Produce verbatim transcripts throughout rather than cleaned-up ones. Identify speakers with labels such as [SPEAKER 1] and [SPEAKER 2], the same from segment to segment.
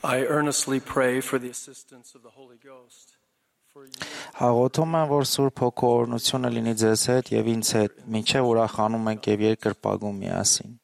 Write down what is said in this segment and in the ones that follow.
[SPEAKER 1] I earnestly pray for the assistance of the Holy Ghost.
[SPEAKER 2] Հաղորդում եմ, որ Սուրբ Հոգու օրհնությունը լինի ձեզ հետ եւ ինձ հետ, մինչեւ ուրախանում ենք եւ երկրպագում միասին։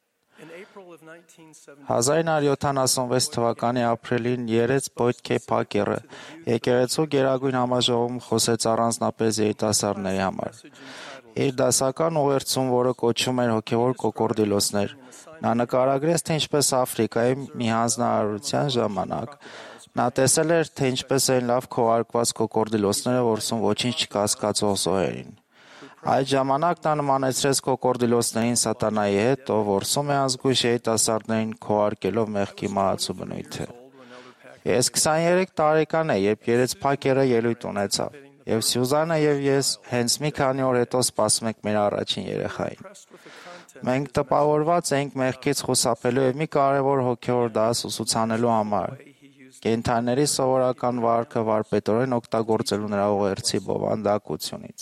[SPEAKER 2] հազար ինը հարյուր յոթանասունվեց թվականի ապրիլին երեց Պոյտքե Փակերը եկեղեցու գերագույն համաժողովում խոսեց առանձնապես երիտասարդների համար։ Իր դասական ուղերձում, որը կոչվում էր հոգևոր կոկորդիլոսներ, նա նկարագրեց, թե ինչպես Աֆրիկայի մի հանձնարարության ժամանակ նա տեսել էր, թե ինչպես են լավ քողարկված կոկորդիլոսները որսում ոչինչ չկասկածող զոհերին։ Այդ ժամանակ նա նմանեցրեց կոկորդիլոսներին սատանայի հետ, ով որսում է ազգույշ երիտասարդներին քողարկելով մեղքի մահացու բնույթը։ Ես քսաներեք տարեկան եմ, երբ երեց Փակերը ելույթ ունեցավ, եւ Սյուզաննա եւ ես հենց մի քանի օր հետո սպասում ենք մեր առաջին երեխային։ Մենք տպավորված էինք մեղքից խուսափելու եւ մի կարեւոր հոգեոր դաս ուսուցանելու համար։ Կենդանիների սովորական վարքը վարպետորեն օգտագործելու նրա ուղերձի բովանդակությունից։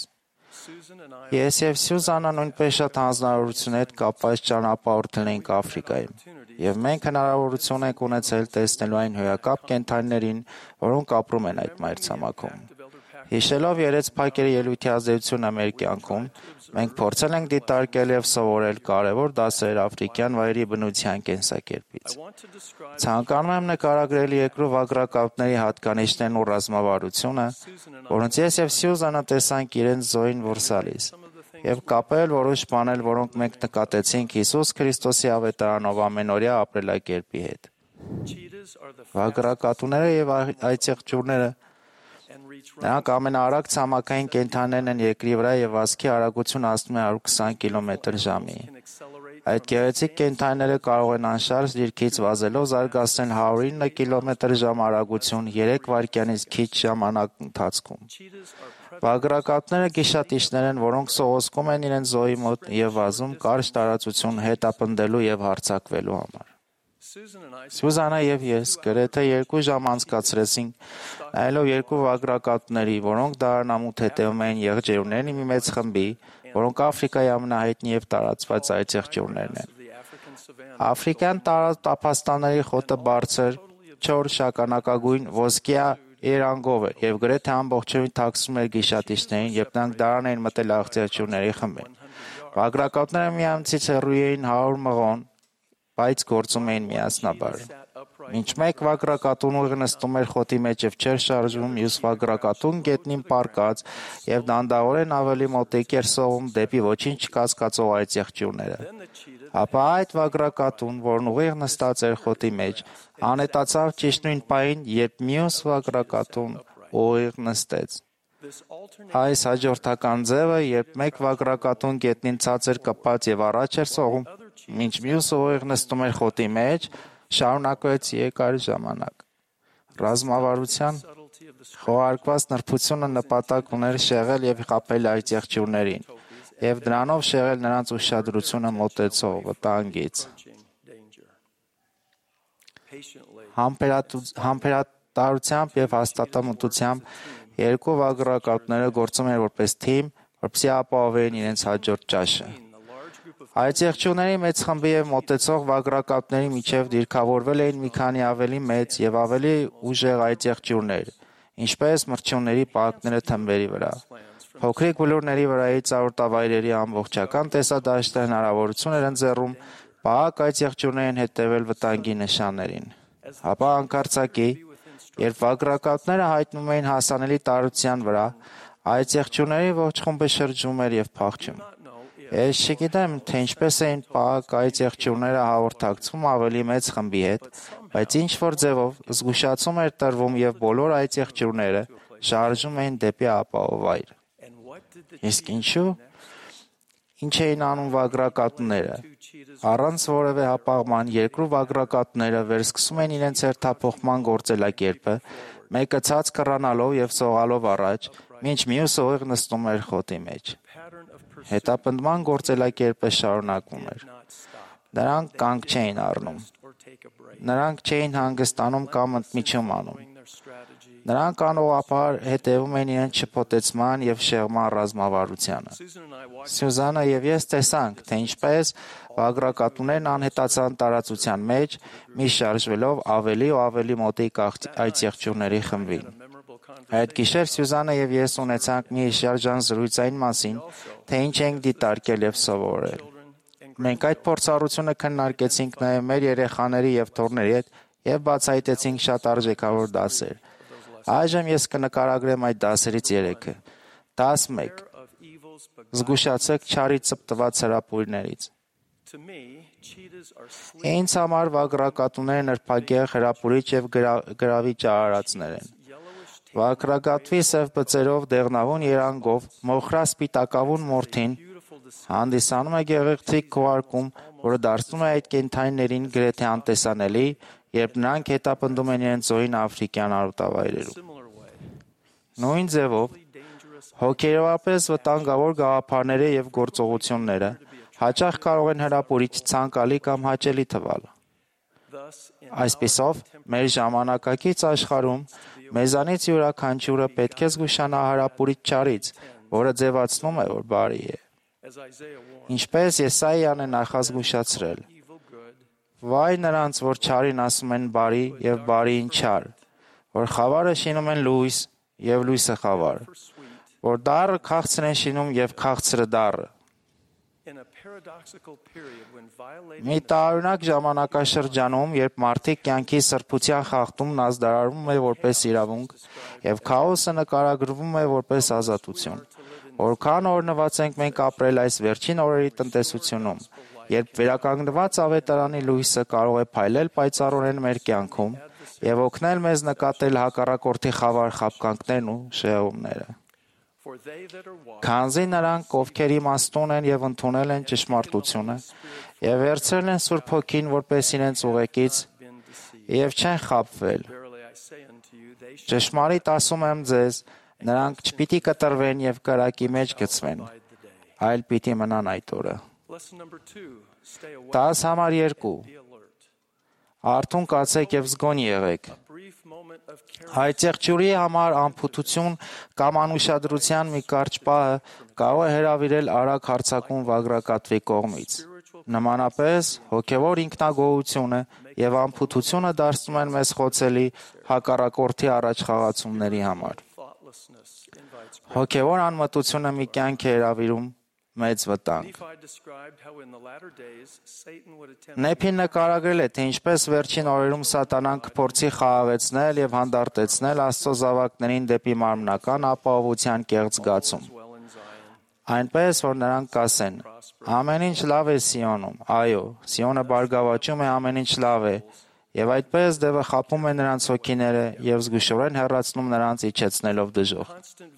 [SPEAKER 2] Ես եւ Սյուզաննա նույնպես շատ հանձնարարություն հետ կապված ճանապարհորդել ենք Աֆրիկայում, եւ մենք հնարավորություն ենք ունեցել տեսնելու այն հոյակապ կենդանիներին, որոնք ապրում են այդ մայրցամաքում։ Հիշելով երեց Փակերի ելույթի ազդեցությունը մեր կյանքում, մենք փորձել ենք դիտարկել եւ սովորել կարևոր դասեր աֆրիկյան վայրի բնության կենսակերպից։ Ցանկանում եմ նկարագրել երկրու վագրակապների հատկանիշներն ու ռազմավարությունը, որոնց ես եւ Սյուզաննա տեսանք իրենց զոհին որսալիս, եւ կապել որոշ բաներ, որոնք մենք նկատեցինք Հիսուս Քրիստոսի ավետարանով ամենօրյա ապրելակերպի հետ։ Վագրակատուները եւ այծեղջուրները նրանք ամենաարագ ցամաքային կենդանիներն են երկրի վրա եւ վազքի արագությունը հասնում է հարյուր քսան կիլոմետր ժամի։ Այդ գեղեցիկ կենդանիները կարող են անշարժ դիրքից վազելով զարգացնել հարյուր ինը կիլոմետր ժամ արագություն երեք վայրկյանից քիչ ժամանակ ընթացքում։ Վագրակատները գիշատիչներ են, որոնք սողոսկում են իրենց զոհի մոտ եւ վազում կարճ տարածություն հետապնդելու եւ հարձակվելու համար։ Սյուզաննա եւ ես գրեթե երկու ժամ անցկացրեցինք նայելով երկու վագրակատների, որոնք դարանամուտ հետևում էին եղջերուների մի մեծ խմբի, որոնք Աֆրիկայի ամենահայտնի եւ տարածված այծեղջյուրներն են։ Աֆրիկյան տափաստանների խոտը բարձր, չոր շագանակագույն ոսկյա երանգով է եւ գրեթե ամբողջովին թաքցնում էր գիշատիչներին, երբ նրանք դարան էին մտել աղձեղջյուրների խմբին։ Վագրակատները միամիջից հեռու էին հարյուր մղոն, բայց գործում էին միասնաբար։ Մինչ մեկ վագրակատուն ուղիղ նստում էր խոտի մեջ եւ չէր շարժվում, մյուս վագրակատուն գետնին պառկած եւ դանդաղորեն ավելի մոտիկ էր սողում դեպի ոչինչ չկասկածող այծեղջյուրները։ Ապա այդ վագրակատուն, որն ուղիղ նստած էր խոտի մեջ, անհետացավ ճիշտ նույն պահին, երբ մյուս վագրակատուն ուղիղ նստեց։ Այս հաջորդական ձևը, երբ մեկ վագրակատուն գետնին ցածր կպած եւ առաջ էր սողում, մինչ մյուսը ուղիղ նստում էր խոտի մեջ, շարունակվեց երկար ժամանակ։ Ռազմավարության խոհարկված նրբությունը նպատակ ուներ շեղել եւ խաբել այծեղջյուրներին եւ դրանով շեղել նրանց ուշադրությունը մոտեցող վտանգից։ Համբերատարությամբ եւ հաստատամտությամբ երկու վագրակատները գործում են որպես թիմ, որպեսզի ապահովեին իրենց հաջորդ ճաշը։ Այծեղջյուրների մեծ խմբի եւ մոտեցող վագրակատների միջև դիրքավորվել էին մի քանի ավելի մեծ եւ ավելի ուժեղ այծեղջյուրներ, ինչպես մրջյունների պահակները թմբերի վրա։ Փոքրիկ բլուրների վրայից արոտավայրերի ամբողջական տեսադաշտը հնարավորություն էր ընձեռում պահակ այծեղջյուրներին հետևել վտանգի նշաններին։ Ապա անկարծակի, երբ վագրակատները հայտնվում էին հասանելի տարածության վրա, այծեղջյուրների ողջ խումբը շրջում էր եւ փախչում։ Ես չգիտեմ, թե ինչպես էին պահակ այծեղջյուրները հաղորդակցվում ավելի մեծ խմբի հետ, բայց ինչ-որ ձևով զգուշացում էր տրվում եւ բոլոր այծեղջյուրները շարժում էին դեպի ապահով վայր։ Իսկ ինչու՞։ Ինչ էին անում վագրակատները։ Առանց որևէ հապաղման երկրու վագրակատները վերսկսում են իրենց հերթափոխման գործելակերպը, մեկը ցած կռանալով եւ սողալով առաջ, մինչ մյուսը ուղիղ նստում էր խոտի մեջ։ Հետապնդման գործելակերպը շարունակվում էր։ Նրանք կանգ չէին առնում։ Նրանք չէին հանգստանում կամ ընդմիջում անում։ Նրանք անողապար հետևում են իրենց շփոթեցման եւ շեղման ռազմավարությանը։ Սյուզանը եւ ես տեսանք, թե ինչպես վագրակատուներն անհետացան տարածության մեջ, մի շարժվելով ավելի ու ավելի մոտիկ այծեղջյուրների խմբին։ Այդ գիշեր Սյուզանը եւ ես ունեցանք մի շարժան զրույց այն մասին, թե ինչ ենք դիտարկել եւ սովորել։ Մենք այդ փորձառությունը քննարկեցինք նաեւ մեր երեխաների եւ թոռների հետ եւ բացահայտեցինք շատ արժեքավոր դասեր։ Այժմ ես կնկարագրեմ այդ դասերից երեքը։ Դաս մեկ. Զգուշացեք չարի ծպտված հրապուրներից։ Ինձ համար վագրակատուները նրբագեղ, հրապուրիչ եւ գրավիչ արարածներ են։ Վագրակատվի սև բծերով, դեղնավուն երանգով, մոխրա սպիտակավուն մորթին հանդիսանում է գեղեցիկ քվարկում, որը դարձնում է այդ կենդանիներին գրեթե անտեսանելի, երբ նրանք հետապնդում են իրենց զոհին աֆրիկյան արոտավայրերում։ Նույն ձևով, հոգեորապես վտանգավոր գաղափարները եւ գործողությունները հաճախ կարող են հրապուրիչ, ցանկալի կամ հաճելի թվալ։ Այսպիսով, մեր ժամանակակից աշխարհում մեզանից յուրաքանչյուրը պետք է զգուշանա հրապուրիչ չարից, որը ձևացնում է, որ բարի է։ Ինչպես Եսայիան է նախազգուշացրել. Վայ նրանց, որ չարին ասում են բարի եւ բարիին չար, որ խավարը շինում են լույս եւ լույսը խավար, որ դառը քաղցր են շինում եւ քաղցրը դառը։ Մի տարօրինակ ժամանակաշրջանում, երբ մարդիկ կյանքի սրբության խախտումն ազդարարվում է որպես իրավունք եւ քաոսը նկարագրվում է որպես ազատություն, որքան օրհնված ենք մենք ապրել այս վերջին օրերի տնտեսությունում, երբ վերականգնված ավետարանի լույսը կարող է փայլել պայծառորեն մեր կյանքում եւ օգնել մեզ նկատել հակառակորդի խավար խաբկանքներն ու շեղումները։ Քանզի նրանք, ովքեր իմաստուն են եւ ընդունել են ճշմարտությունը եւ վերցրել են Սուրբ Հոգին որպես իրենց ուղեկից եւ չեն խաբվել։ Ճշմարիտ ասում եմ ձեզ, նրանք չպիտի կտրվեն եւ կրակի մեջ գցվեն, այլ պիտի մնան այդ օրը։ Դաս համար երկու. Արթուն կացեք եւ զգոն եղեք։ Այծեղջյուրի համար անփութություն կամ անուշադրության մի կարճ պահը կարող է հրավիրել արագ հարձակում վագրակատվի կողմից։ Նմանապես, հոգևոր ինքնագոհությունը եւ անփութությունը դարձնում են մեզ խոցելի հակառակորդի առաջխաղացումների համար։ Հոգևոր անմտությունը մի կյանք է հրավիրում մեծ վտանգ։ Նեփին նկարագրել է, թե ինչպես վերջին օրերում սատանան կփորձի խաղաղեցնել եւ հանդարտեցնել Աստծո զավակներին դեպի մարմնական ապահովության կեղծ զգացում։ Այնպես, որ նրանք կասեն. ամեն ինչ լավ է Սիոնում, այո, Սիոնը բարգավաճում է, ամեն ինչ լավ է, եւ այդպես դևը խաբում է նրանց հոգիները եւ զգուշորեն հեռացնում նրանց իջեցնելով դժոխք։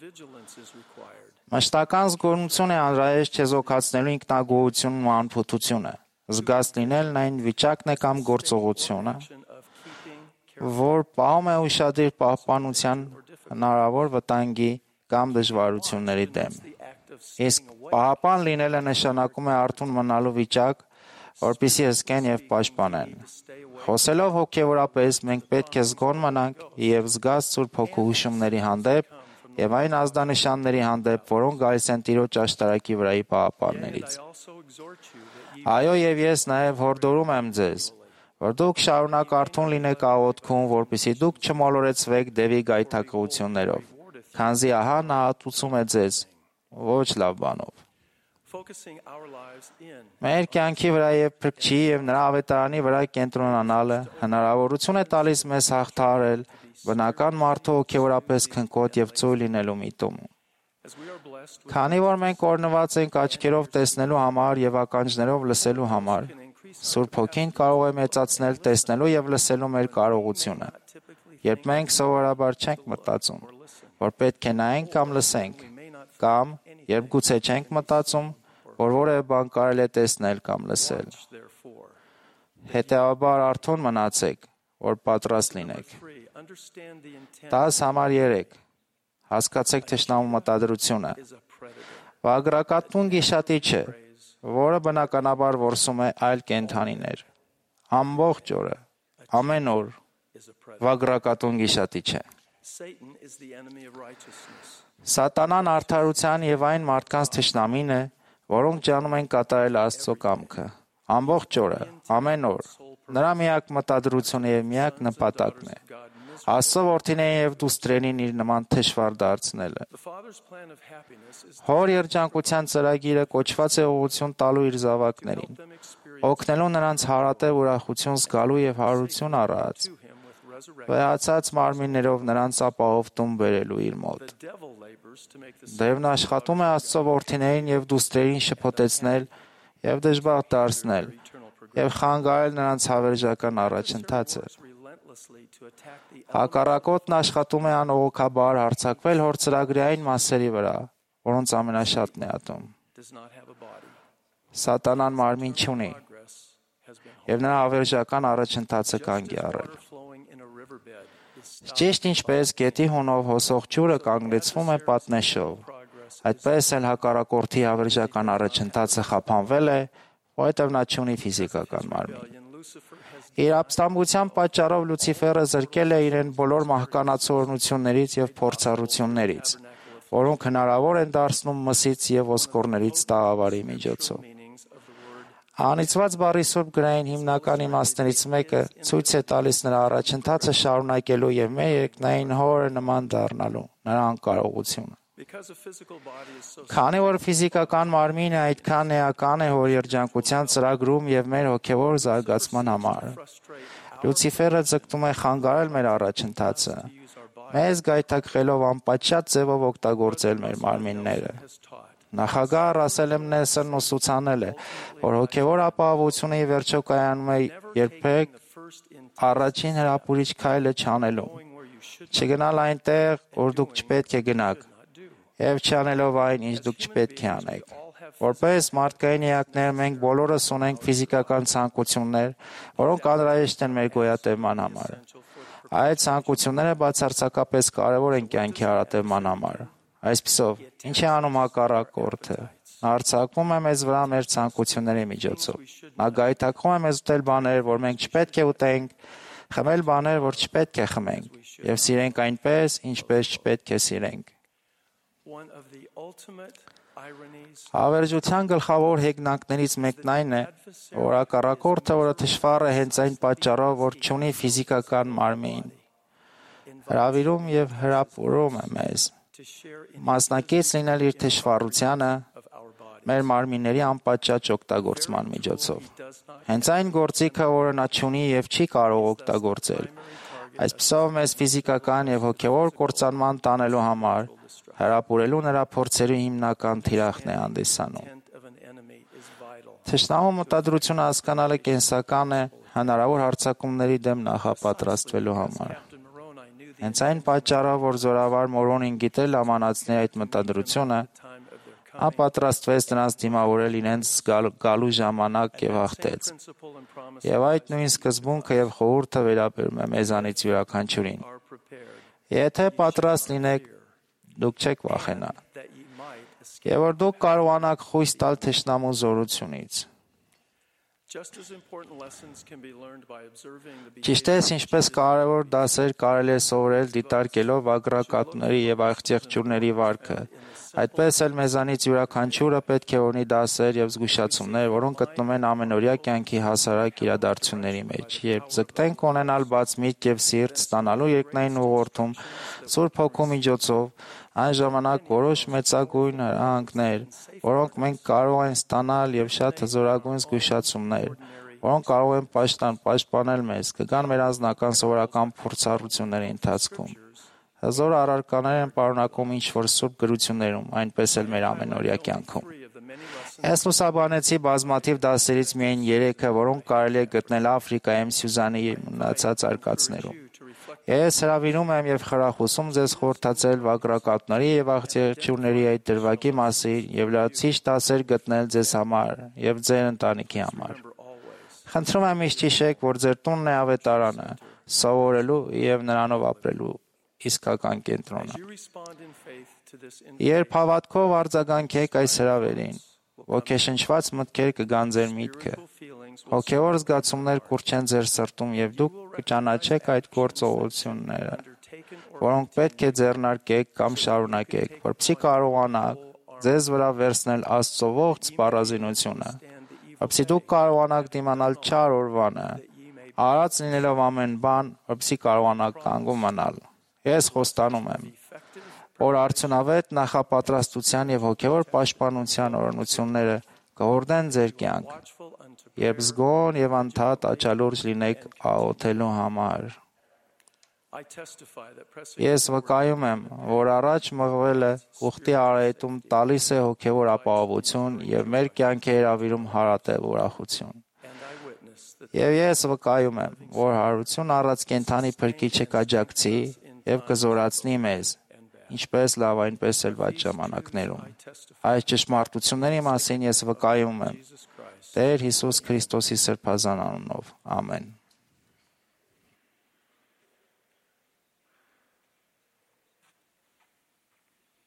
[SPEAKER 2] Մշտական զգոնություն է անհրաժեշտ չեզոքացնելու ինքնագոհությունն ու անփութությունը։ Զգաց լինելն այն վիճակն է կամ գործողությունը, որ պահում է ուշադիր պահպանության հնարավոր վտանգի կամ դժվարությունների դեմ։ Իսկ պահապան լինելը նշանակում է արթուն մնալու վիճակ, որպեսզի հսկեն եւ պաշտպանեն։ Խոսելով հոգեորապես, մենք պետք է զգոն մնանք եւ զգաց Սուրբ Հոգու հուշումների հանդեպ եւ այն ազդանշանների հանդեպ, որոնք գալիս են Տիրոջ աշտարակի վրայի պահապաններից։ Այո, եւ ես նաեւ հորդորում եմ ձեզ, որ դուք շարունակ արթուն լինեք աղոթքում, որպեսզի դուք չմոլորեցվեք դևի գայթակղություններով, քանզի ահա նա հատուցում է ձեզ ոչ լավ բանով։ Մեր կյանքի վրա եւ Փրկչի եւ նրա ավետարանի վրա կենտրոնանալը հնարավորություն է տալիս մեզ հաղթահարել բնական մարդու հոգեորապես քնկոտ եւ ծույլ լինելու միտումը։ Քանի որ մենք օրհնված ենք աչքերով տեսնելու համար եւ ականջներով լսելու համար, Սուրբ Հոգին կարող է մեծացնել տեսնելու եւ լսելու մեր կարողությունը, երբ մենք սովորաբար չենք մտածում, որ պետք է նայենք կամ լսենք, կամ երբ գուցե չենք մտածում, որ որևէ բան կարելի է տեսնել կամ լսել։ Հետևաբար արթուն մնացեք, որ պատրաստ լինեք։ Տաս համար երեք. Հասկացեք թշնամու մտադրությունը։ Վագրակատուն գիշատիչ է, որը բնականաբար որսում է այլ կենդանիներ։ Ամբողջ օրը, ամեն օր վագրակատուն գիշատիչ է։ Սատանան արդարության եւ այն մարդկանց թշնամին է, որոնք ջանում են կատարել Աստծո կամքը։ Ամբողջ օրը, ամեն օր, նրա միակ մտադրությունը եւ միակ նպատակն է Աստծո որդիներին եւ դուստրերին իր նման թշվառ դարձնելը։ Հոր երջանկության ծրագիրը կոչված է ուղղություն տալու իր զավակներին, օգնելու նրանց հարատև ուրախություն զգալու եւ հարություն առած, վեհացած մարմիններով նրանց ապահով տուն բերելու իր մոտ։ Դևն աշխատում է Աստծո որդիներին եւ դուստրերին շփոթեցնել եւ դժբախտ դարձնել եւ խանգարել նրանց հավերժական առաջընթացը։ Հակառակորդն աշխատում է անողոքաբար հարձակվել հոր ծրագրի այն մասերի վրա, որոնց ամենաշատն է ատում։ Սատանան մարմին չունի եւ նրա հավերժական առաջընթացը կանգ է առել։ Ճիշտ ինչպես գետի հունով հոսող ջուրը կանգնեցվում է պատնեշով, այդպես էլ հակառակորդի հավերժական առաջընթացը խափանվել է, որովհետև նա չունի ֆիզիկական մարմին։ Իր ապստամբության պատճառով Լուցիֆերը զրկել է իրեն բոլոր մահկանացություններից եւ փորձառություններից, որոնք հնարավոր են դարձնում մսից եւ ոսկորներից տաղավարի միջոցով։ Անիծված բառի սուրբ գրային հիմնական իմաստներից մեկը ցույց է տալիս նրա առաջընթացը շարունակելու եւ մեր երկնային հորը նման դառնալու նրա անկարողությունը։ Քանի որ ֆիզիկական մարմինը այդքան էական է հոր երջանկության ծրագրում եւ մեր հոգեվոր զարգացման համար, Լուցիֆերը ձգտում է խանգարել մեր առաջընթացը, մեզ գայթակղելով անպատշաճ ձևով օգտագործել մեր մարմինները։ Նախագահ Ռասել Էմ Նելսոնն ուսուցանել է, որ հոգեվոր ապահովությունը ի վերջո կայանում է երբեք առաջին հրապուրիչ քայլը չանելուն, չգնալ այնտեղ, որ դուք չպետք է գնաք, եւ չանելով այն, ինչ դուք չպետք է անեք։ Որպես մարդկային էակներ մենք բոլորս ունենք ֆիզիկական ցանկություններ, որոնք անհրաժեշտ են մեր գոյատևման համար։ Այդ ցանկությունները բացարձակապես կարևոր են կյանքի հարատևման համար։ Այսպիսով, ինչ է անում հակառակորդը։ Նա հարձակվում է մեզ վրա մեր ցանկությունների միջոցով։ Նա գայթակղում է մեզ ուտել բաներ, որ մենք չպետք է ուտենք, խմել բաներ, որ չպետք է խմենք, եւ սիրենք այնպես, ինչպես չպետք է սիրենք։ Հավերժության գլխավոր հեգնանքներից մեկն այն է, որ հակառակորդը, որը թշվառ է հենց այն պատճառով, որ չունի ֆիզիկական մարմին, հրավիրում եւ հրապուրում է մեզ մասնակից լինել իր թշվառությանը մեր մարմինների անպատճաճ օգտագործման միջոցով։ Հենց այն գործիքը, որը նա չունի եւ չի կարող օգտագործել։ Այսպիսով մեզ ֆիզիկական եւ հոգեվոր կործանման տանելու համար հրապուրելու նրա փորձերի հիմնական թիրախն է հանդիսանում։ Թշնամու մտադրությունը հասկանալը կենսական է հնարավոր հարձակումների դեմ նախապատրաստվելու համար։ Հենց այն պատճառով, որ զորավար Մորոնին գիտել ամանացնել այդ մտադրությունը, նա պատրաստվեց նրանց դիմավորել իրենց գալու ժամանակ եւ հաղթեց։ Եվ այդ նույն սկզբունքը եւ խորհուրդը վերաբերում է մեզանից յուրաքանչյուրին։ Եթե պատրաստ լինեք, դուք չեք վախենա, եւ որ դուք կարողանաք խույս տալ թշնամու զորությունից։ Ճիշտ է, ինչպես կարևոր դասեր կարելի է սովորել դիտարկելով ագրակատների եւ աղջեղջուրների վարքը, այդպես էլ մեզանից յուրաքանչյուրը պետք է ունի դասեր եւ զգուշացումներ, որոնք գտնում են ամենօրյա կյանքի հասարակ իրադարձությունների մեջ, երբ ձգտենք ունենալ բաց միտք եւ սիրտ ստանալու երկնային ուղղորդում Սուրբ Հոգու միջոցով, այն ժամանակ որոշ մեծագույն հրահանգներ, որոնք մենք կարող ենք ստանալ եւ շատ հզորագույն զգուշացումներ, որոնք կարող են պաշտպան պաշտպանել մեզ, կգան մեր անձնական սովորական փորձառությունների ընթացքում։ Հզոր առարկաներ են պարունակում ինչ-որ սուրբ գրություններում, այնպես էլ մեր ամենօրյա կյանքում։ Ես լուսաբանեցի բազմաթիվ դասերից միայն երեքը, որոնք կարելի է գտնել Աֆրիկայում Սյուզանի մնացած արկածներում։ Ես հրավիրում եմ եւ խրախուսում ձեզ խորհրդացել վագրակապների եւ աղջերչուրների այդ դրվագի մասին եւ լրացիչ դասեր գտնել ձեզ համար եւ ձեր ընտանիքի համար։ Խնդրում եմ միշտ հիշեք, որ ձեր տունն է ավետարանը, սովորելու եւ նրանով ապրելու իսկական կենտրոնը։ Երբ հավատքով արձագանքեք այս հրավերին, ոգեշնչված մտքեր կգան ձեր միտքը, հոգևոր զգացումներ կուրչեն ձեր սրտում եւ դուք կճանաչեք այդ գործողությունները։ որոնք պետք է ձեռնարկեք կամ շարունակեք, որպեսզի կարողանաք ձեզ վրա վերցնել Աստծո ողջ սպառազինությունը, որպեսզի դուք կարողանաք դիմանալ չար օրվանը, արած լինելով ամեն բան, որպեսզի կարողանաք կանգուն մնալ։ Ես խոստանում եմ, որ արդյունավետ նախապատրաստության եւ հոգեվոր պաշտպանության օրհնությունները կհորդեն ձեր կյանք, երբ զգոն եւ անդադար աչալուրջ լինեք աղոթելու համար։ Ես վկայում եմ, որ առաջ մղվելը ուխտի արահետում տալիս է հոգևոր ապահովություն եւ մեր կյանքի հրավիրում հարատև ուրախություն։ Եվ ես վկայում եմ, որ հարություն առած կենդանի փրկիչը կաջակցի եւ կզորացնի մեզ, ինչպես լավ, այնպես էլ վատ ժամանակներում։ Այս ճշմարտությունների մասին ես վկայում եմ Տեր Հիսուս Քրիստոսի սրբազան անունով։ Ամեն։